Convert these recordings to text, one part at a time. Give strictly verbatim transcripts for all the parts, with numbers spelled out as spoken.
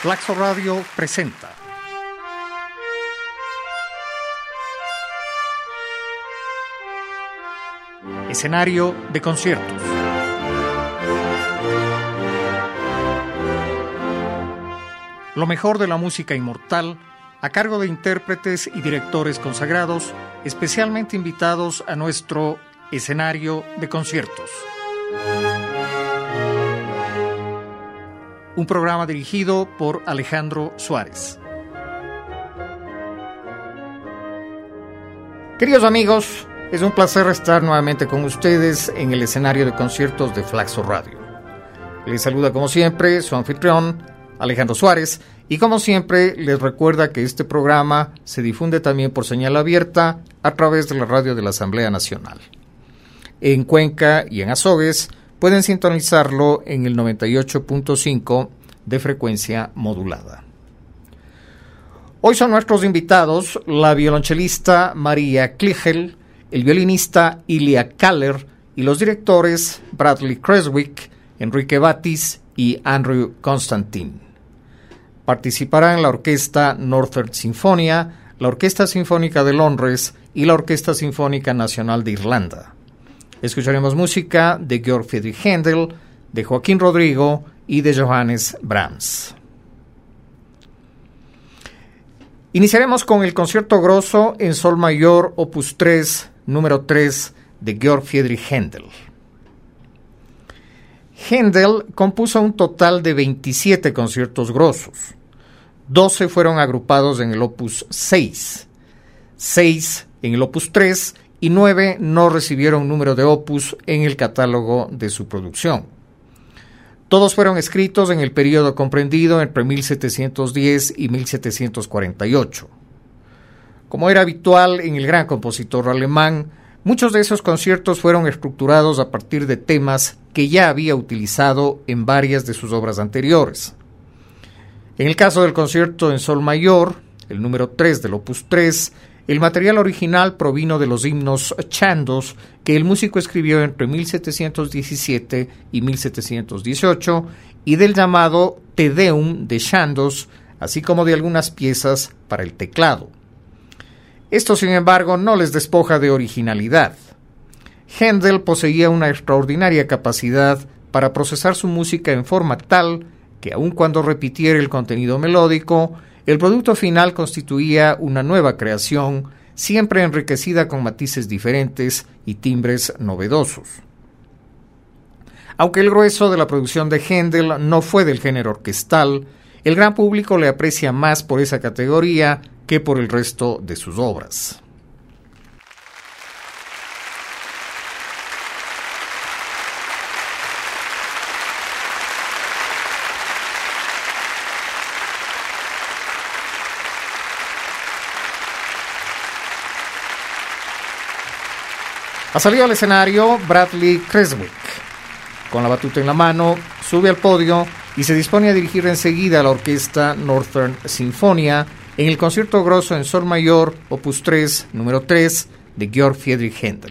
Flaxo Radio presenta Escenario de conciertos. Lo mejor de la música inmortal a cargo de intérpretes y directores consagrados, especialmente invitados a nuestro escenario de conciertos. Un programa dirigido por Alejandro Suárez. Queridos amigos, es un placer estar nuevamente con ustedes en el escenario de conciertos de Flaxo Radio. Les saluda como siempre su anfitrión, Alejandro Suárez, y como siempre les recuerda que este programa se difunde también por señal abierta a través de la radio de la Asamblea Nacional. En Cuenca y en Azogues pueden sintonizarlo en el noventa y ocho punto cinco de frecuencia modulada. Hoy son nuestros invitados la violonchelista María Kligel, el violinista Ilya Kaller y los directores Bradley Creswick, Enrique Batis y Andrew Constantin. Participarán la Orquesta Northern Sinfonia, la Orquesta Sinfónica de Londres y la Orquesta Sinfónica Nacional de Irlanda. Escucharemos música de Georg Friedrich Händel, de Joaquín Rodrigo y de Johannes Brahms. Iniciaremos con el Concierto Grosso en Sol Mayor, opus tres, número tres, de Georg Friedrich Händel. Händel compuso un total de veintisiete conciertos grosos. doce fueron agrupados en el opus seis, seis en el opus tres y nueve no recibieron número de opus en el catálogo de su producción. Todos fueron escritos en el periodo comprendido entre mil setecientos diez y mil setecientos cuarenta y ocho. Como era habitual en el gran compositor alemán, muchos de esos conciertos fueron estructurados a partir de temas que ya había utilizado en varias de sus obras anteriores. En el caso del concierto en Sol Mayor, el número tres del opus tres, el material original provino de los himnos chandos que el músico escribió entre mil setecientos diecisiete y mil setecientos dieciocho y del llamado Te Deum de Chandos, así como de algunas piezas para el teclado. Esto, sin embargo, no les despoja de originalidad. Händel poseía una extraordinaria capacidad para procesar su música en forma tal que, aun cuando repitiera el contenido melódico, el producto final constituía una nueva creación, siempre enriquecida con matices diferentes y timbres novedosos. Aunque el grueso de la producción de Händel no fue del género orquestal, el gran público le aprecia más por esa categoría que por el resto de sus obras. Ha salido al escenario Bradley Creswick. Con la batuta en la mano, sube al podio y se dispone a dirigir enseguida a la Orquesta Northern Sinfonia en el Concierto Grosso en Sol Mayor, opus tres, número tres, de Georg Friedrich Händel.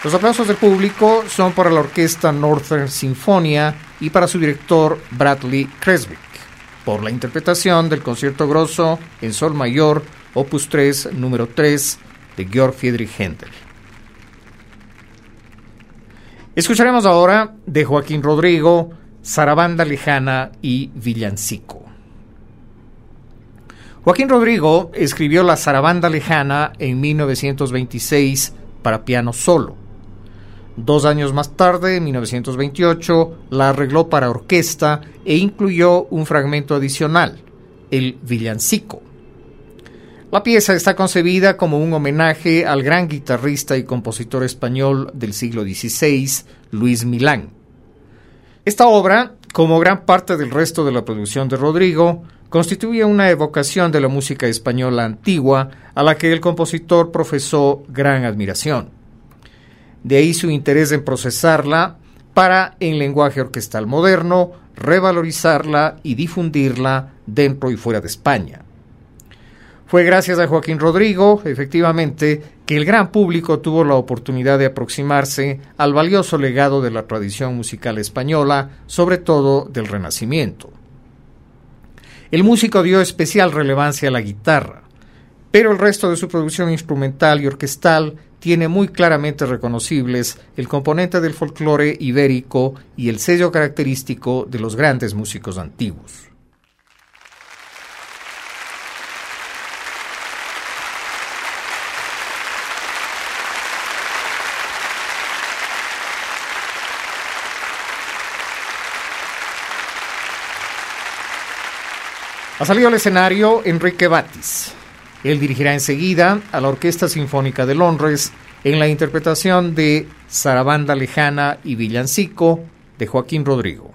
Los aplausos del público son para la orquesta Northern Sinfonia y para su director Bradley Creswick, por la interpretación del concierto grosso en sol mayor, opus tres, número tres, de Georg Friedrich Händel. Escucharemos ahora de Joaquín Rodrigo, Zarabanda Lejana y Villancico. Joaquín Rodrigo escribió la Zarabanda Lejana en mil novecientos veintiséis para piano solo. Dos años más tarde, en mil novecientos veintiocho, la arregló para orquesta e incluyó un fragmento adicional, el Villancico. La pieza está concebida como un homenaje al gran guitarrista y compositor español del siglo dieciséis, Luis Milán. Esta obra, como gran parte del resto de la producción de Rodrigo, constituye una evocación de la música española antigua a la que el compositor profesó gran admiración. De ahí su interés en procesarla para, en lenguaje orquestal moderno, revalorizarla y difundirla dentro y fuera de España. Fue gracias a Joaquín Rodrigo, efectivamente, que el gran público tuvo la oportunidad de aproximarse al valioso legado de la tradición musical española, sobre todo del Renacimiento. El músico dio especial relevancia a la guitarra, pero el resto de su producción instrumental y orquestal tiene muy claramente reconocibles el componente del folclore ibérico y el sello característico de los grandes músicos antiguos. Ha salido al escenario Enrique Batis. Él dirigirá enseguida a la Orquesta Sinfónica de Londres en la interpretación de Zarabanda Lejana y Villancico de Joaquín Rodrigo.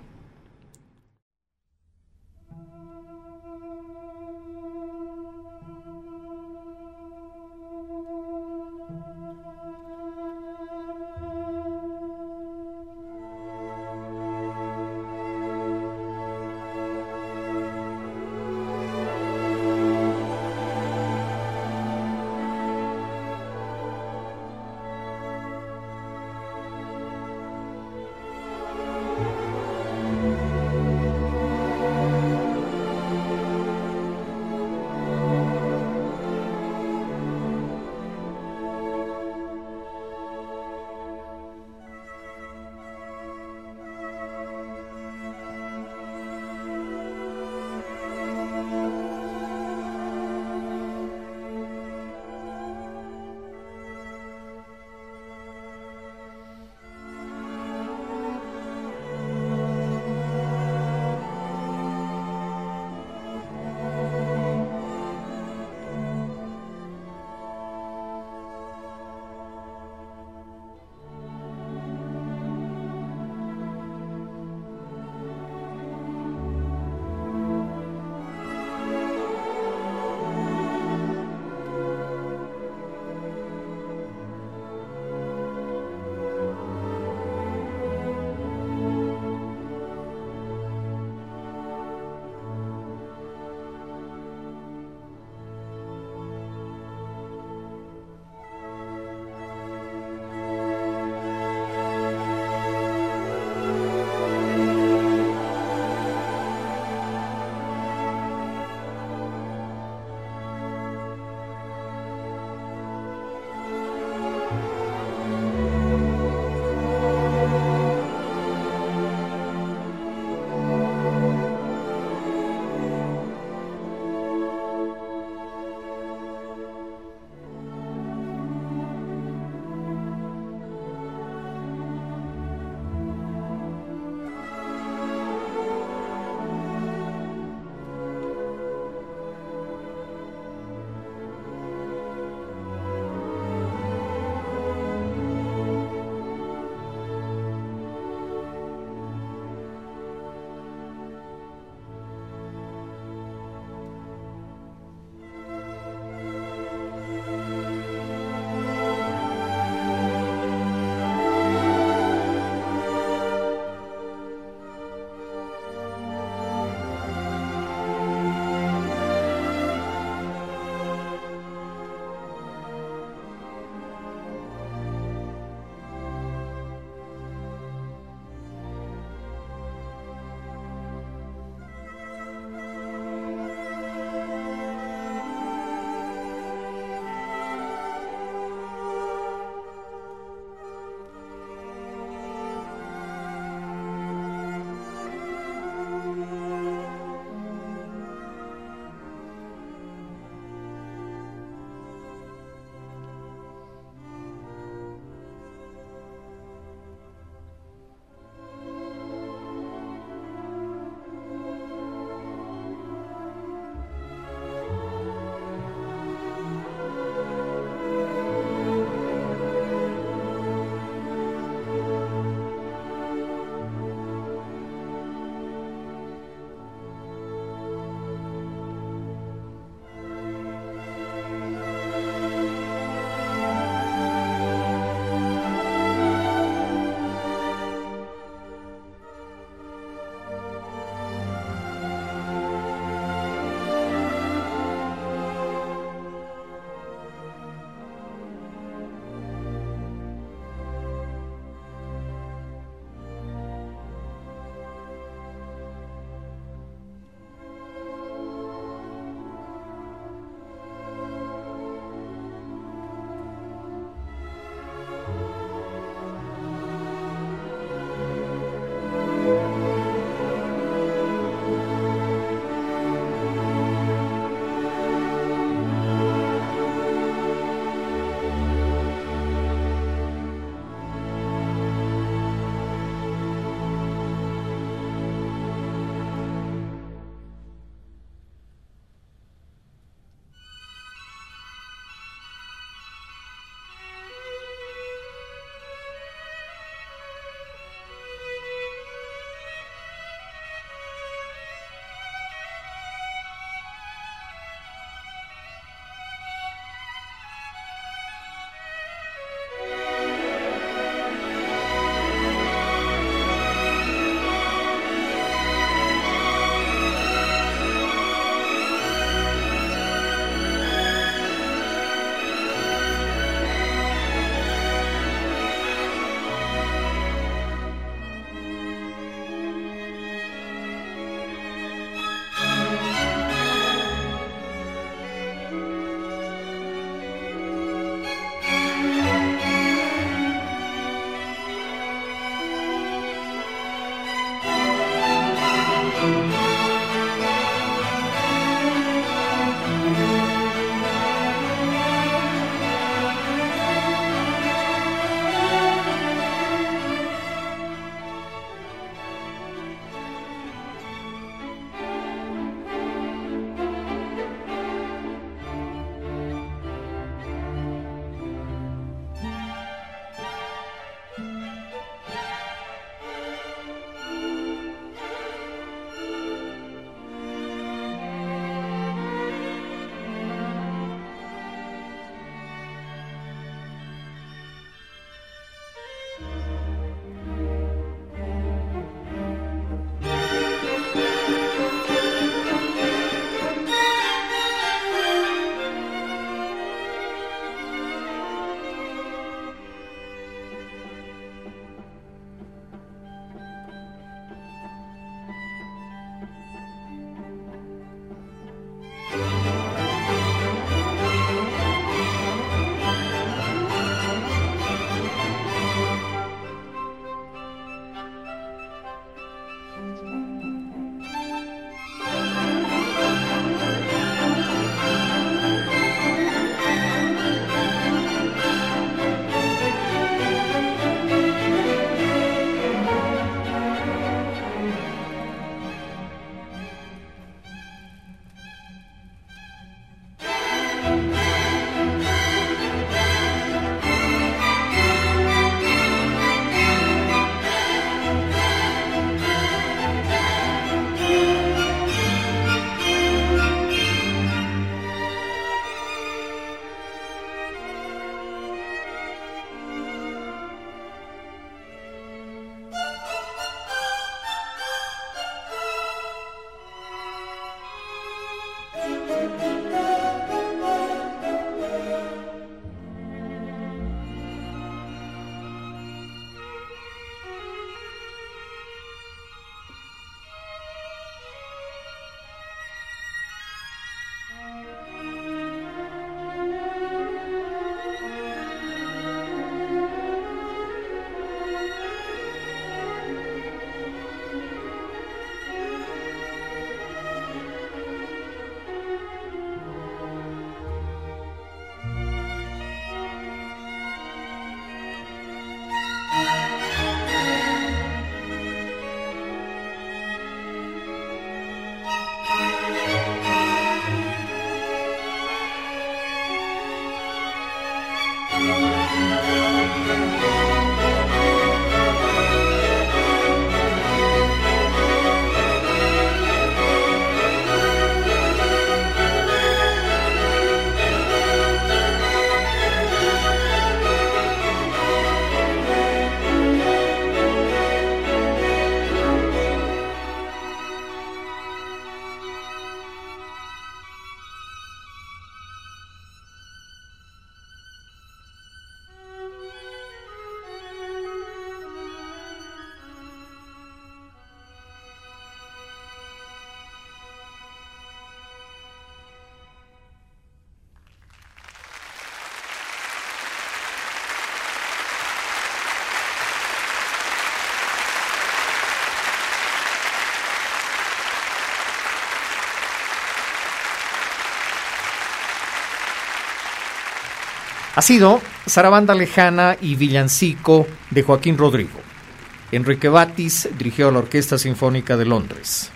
Ha sido Zarabanda Lejana y Villancico de Joaquín Rodrigo. Enrique Batis dirigió la Orquesta Sinfónica de Londres.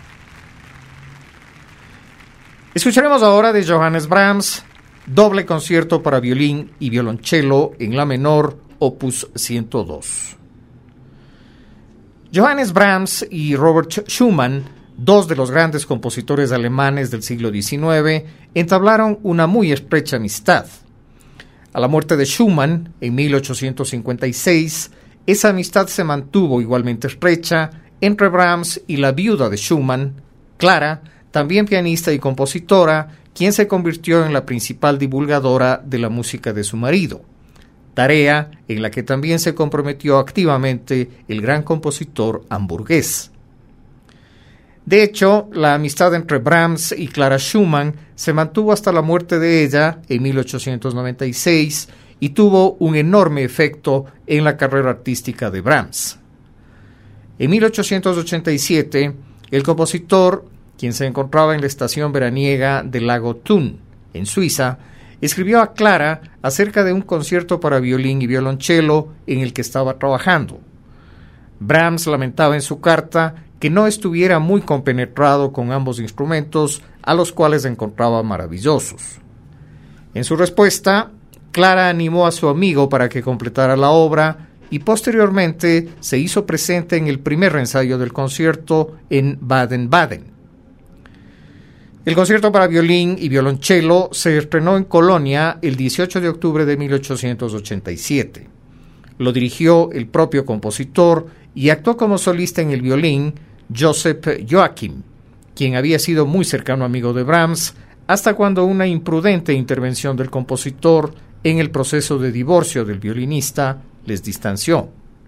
Escucharemos ahora de Johannes Brahms, doble concierto para violín y violonchelo en la menor, opus ciento dos. Johannes Brahms y Robert Schumann, dos de los grandes compositores alemanes del siglo diecinueve, entablaron una muy estrecha amistad. A la muerte de Schumann, en mil ochocientos cincuenta y seis, esa amistad se mantuvo igualmente estrecha entre Brahms y la viuda de Schumann, Clara, también pianista y compositora, quien se convirtió en la principal divulgadora de la música de su marido, tarea en la que también se comprometió activamente el gran compositor hamburgués. De hecho, la amistad entre Brahms y Clara Schumann se mantuvo hasta la muerte de ella en mil ochocientos noventa y seis y tuvo un enorme efecto en la carrera artística de Brahms. En mil ochocientos ochenta y siete, el compositor, quien se encontraba en la estación veraniega del lago Thun, en Suiza, escribió a Clara acerca de un concierto para violín y violonchelo en el que estaba trabajando. Brahms lamentaba en su carta que no estuviera muy compenetrado con ambos instrumentos, a los cuales encontraba maravillosos. En su respuesta, Clara animó a su amigo para que completara la obra y posteriormente se hizo presente en el primer ensayo del concierto en Baden-Baden. El concierto para violín y violonchelo se estrenó en Colonia el dieciocho de octubre de mil ochocientos ochenta y siete. Lo dirigió el propio compositor y actuó como solista en el violín Joseph Joachim, quien había sido muy cercano amigo de Brahms, hasta cuando una imprudente intervención del compositor en el proceso de divorcio del violinista les distanció.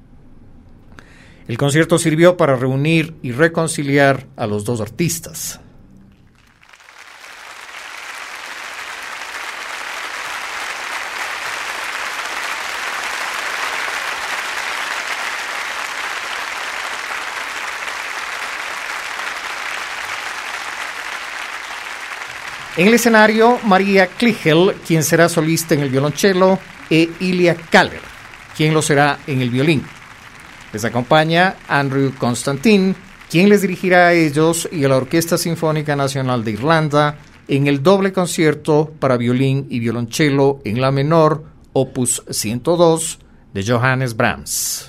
El concierto sirvió para reunir y reconciliar a los dos artistas. En el escenario, María Klichel, quien será solista en el violonchelo, e Ilya Kaller, quien lo será en el violín. Les acompaña Andrew Constantin, quien les dirigirá a ellos y a la Orquesta Sinfónica Nacional de Irlanda en el doble concierto para violín y violonchelo en la menor, opus ciento dos, de Johannes Brahms.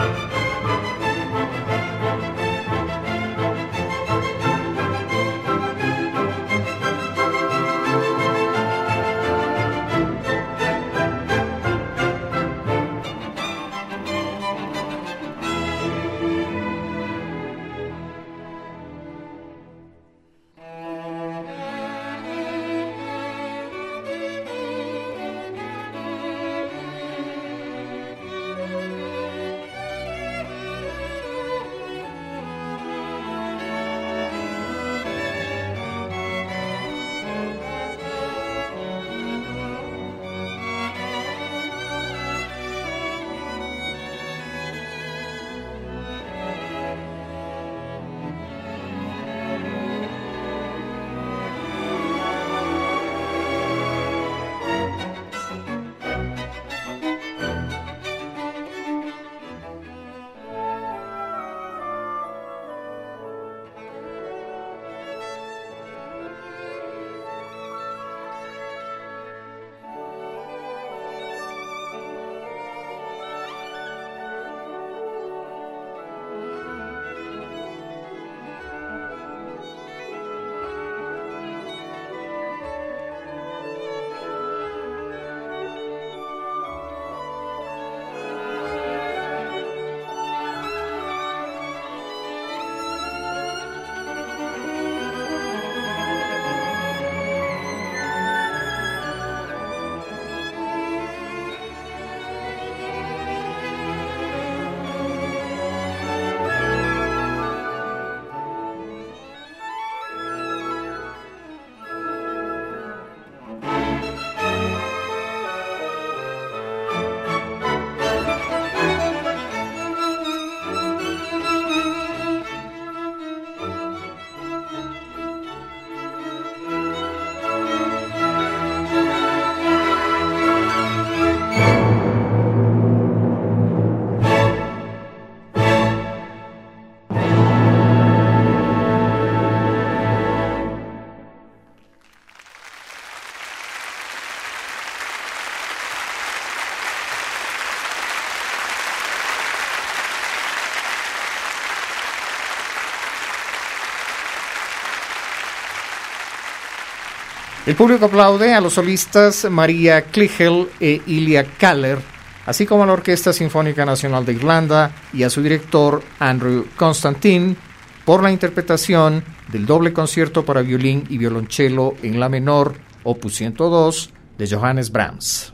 El público aplaude a los solistas Maria Kligel e Ilya Kaller, así como a la Orquesta Sinfónica Nacional de Irlanda y a su director Andrew Constantine por la interpretación del doble concierto para violín y violonchelo en la menor, opus ciento dos, de Johannes Brahms.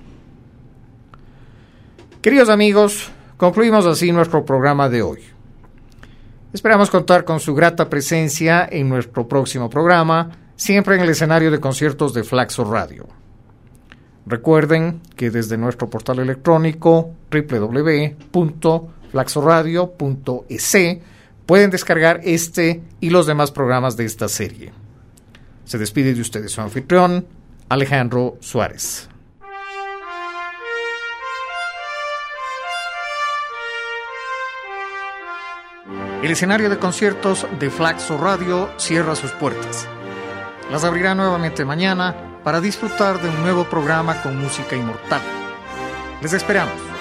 Queridos amigos, concluimos así nuestro programa de hoy. Esperamos contar con su grata presencia en nuestro próximo programa, siempre en el escenario de conciertos de Flaxo Radio. Recuerden que desde nuestro portal electrónico doble u doble u doble u punto flaxoradio punto e c pueden descargar este y los demás programas de esta serie. Se despide de ustedes su anfitrión, Alejandro Suárez. El escenario de conciertos de Flaxo Radio cierra sus puertas. Las abrirá nuevamente mañana para disfrutar de un nuevo programa con música inmortal. Les esperamos.